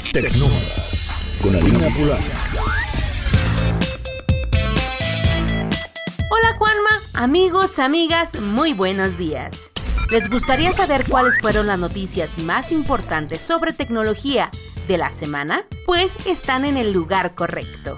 Tecnómadas con Alina Pulani. Hola Juanma, amigos, amigas, muy buenos días. ¿Les gustaría saber cuáles fueron las noticias más importantes sobre tecnología de la semana? Pues están en el lugar correcto.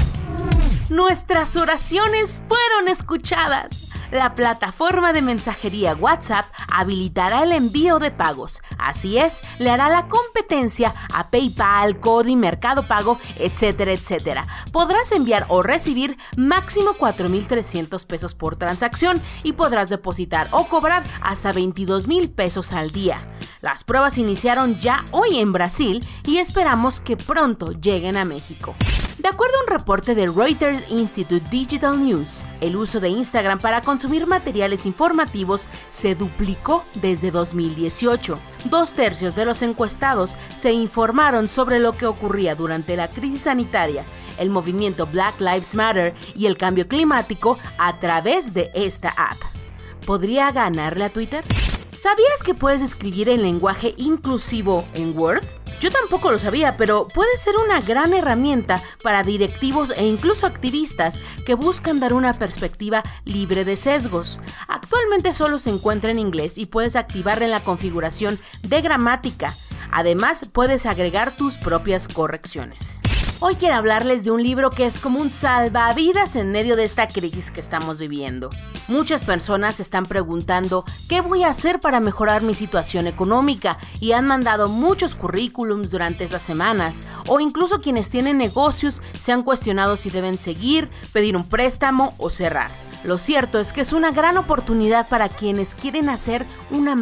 Nuestras oraciones fueron escuchadas. La plataforma de mensajería WhatsApp habilitará el envío de pagos. Así es, le hará la competencia a PayPal, Kodi, Mercado Pago, etcétera, etcétera. Podrás enviar o recibir máximo 4,300 pesos por transacción y podrás depositar o cobrar hasta 22,000 pesos al día. Las pruebas iniciaron ya hoy en Brasil y esperamos que pronto lleguen a México. De acuerdo a un reporte de Reuters Institute Digital News, el uso de Instagram para consumir materiales informativos se duplicó desde 2018. 2/3 de los encuestados se informaron sobre lo que ocurría durante la crisis sanitaria, el movimiento Black Lives Matter y el cambio climático a través de esta app. ¿Podría ganarle a Twitter? ¿Sabías que puedes escribir en lenguaje inclusivo en Word? Yo tampoco lo sabía, pero puede ser una gran herramienta para directivos e incluso activistas que buscan dar una perspectiva libre de sesgos. Actualmente solo se encuentra en inglés y puedes activarla en la configuración de gramática. Además, puedes agregar tus propias correcciones. Hoy quiero hablarles de un libro que es como un salvavidas en medio de esta crisis que estamos viviendo. Muchas personas se están preguntando ¿qué voy a hacer para mejorar mi situación económica? Y han mandado muchos currículums durante estas semanas, o incluso quienes tienen negocios se han cuestionado si deben seguir, pedir un préstamo o cerrar. Lo cierto es que es una gran oportunidad para quienes quieren hacer una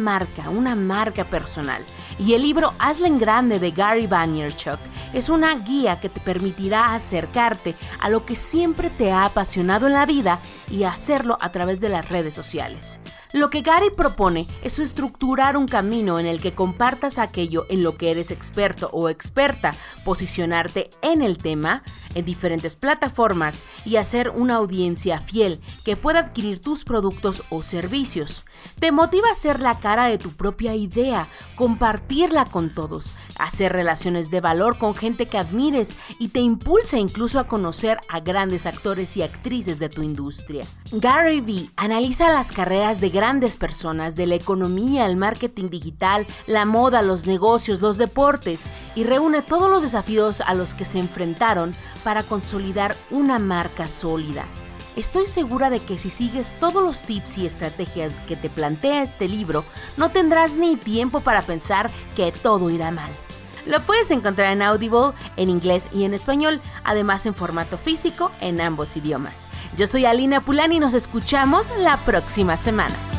marca personal. Y el libro Hazla en Grande de Gary Vaynerchuk es una guía que te permitirá acercarte a lo que siempre te ha apasionado en la vida y hacerlo a través de las redes sociales. Lo que Gary propone es estructurar un camino en el que compartas aquello en lo que eres experto o experta, posicionarte en el tema, en diferentes plataformas y hacer una audiencia fiel que pueda adquirir tus productos o servicios. Te motiva a ser la cara de tu propia idea, compartirla con todos, hacer relaciones de valor con gente que admires y te impulsa incluso a conocer a grandes actores y actrices de tu industria. Gary Vee analiza las carreras de grandes personas de la economía, el marketing digital, la moda, los negocios, los deportes y reúne todos los desafíos a los que se enfrentaron para consolidar una marca sólida. Estoy segura de que si sigues todos los tips y estrategias que te plantea este libro, no tendrás ni tiempo para pensar que todo irá mal. Lo puedes encontrar en Audible, en inglés y en español, además en formato físico en ambos idiomas. Yo soy Alina Pulani y nos escuchamos la próxima semana.